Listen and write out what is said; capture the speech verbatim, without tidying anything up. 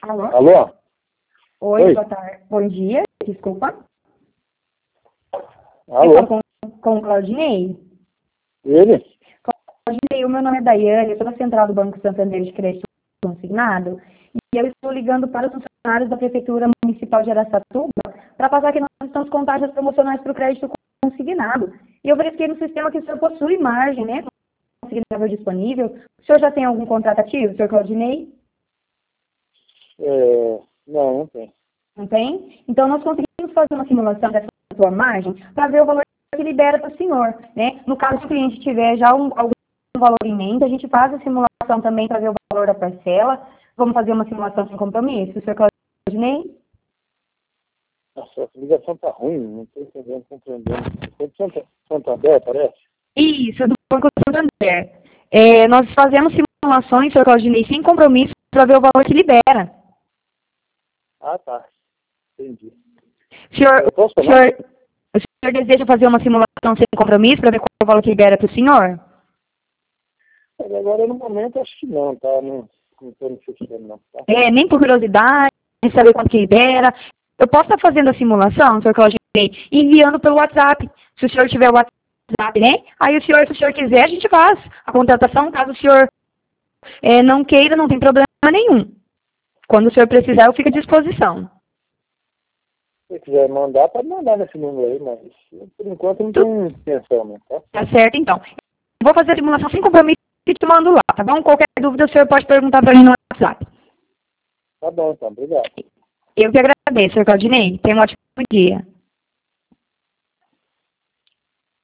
Alô? Alô? Oi, Oi. boa tarde. Bom dia, desculpa. Alô? Eu falo com, com o Claudinei. Ele? Claudinei, o meu nome é Daiane, eu sou da Central do Banco Santander de Crédito Consignado e eu estou ligando para os funcionários da Prefeitura Municipal de Araçatuba para passar que nós estamos com taxas promocionais para o crédito consignado. E eu verifiquei no sistema que o senhor possui margem, né? Consignável disponível. O senhor já tem algum contrato ativo, senhor Claudinei? É, não, não tem. Não tem? Então, nós conseguimos fazer uma simulação dessa sua margem para ver o valor que libera para o senhor, né? No caso, se o cliente tiver já um, algum valor em mente, a gente faz a simulação também para ver o valor da parcela. Vamos fazer uma simulação sem compromisso, o senhor Claudinei? Nossa, essa ligação tá ruim, não estou entendendo, compreendendo. É de Santa- Santander, parece? Isso, é do Banco Santander. É, nós fazemos simulações, senhor Claudinei, sem compromisso para ver o valor que libera. Ah, tá. Entendi. O senhor, Eu posso o falar? senhor, o senhor deseja fazer uma simulação sem compromisso para ver qual é o valor que libera para o senhor? Mas agora, no momento, acho que não, tá? Não não estou necessitando, não. Tá? É, nem por curiosidade, saber quanto que libera. Eu posso estar fazendo a simulação, senhor Claudinei, e enviando pelo WhatsApp. Se o senhor tiver o WhatsApp, né? Aí o senhor, se o senhor quiser, a gente faz a contratação. Caso o senhor é, não queira, não tem problema nenhum. Quando o senhor precisar, eu fico à disposição. Se você quiser mandar, pode mandar nesse número aí, mas por enquanto não tem intenção, não, tá? Tá certo, então. Vou fazer a simulação sem compromisso e te mando lá, tá bom? Qualquer dúvida, o senhor pode perguntar para mim no WhatsApp. Tá bom, então. Obrigado. Eu que agradeço, senhor Claudinei. Tenha um ótimo dia.